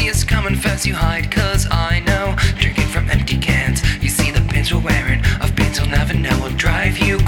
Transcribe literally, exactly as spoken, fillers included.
see us coming fast, you hide, cause I know. Drinking from empty cans, you see the pants we're wearing. Of pants you'll never know will drive you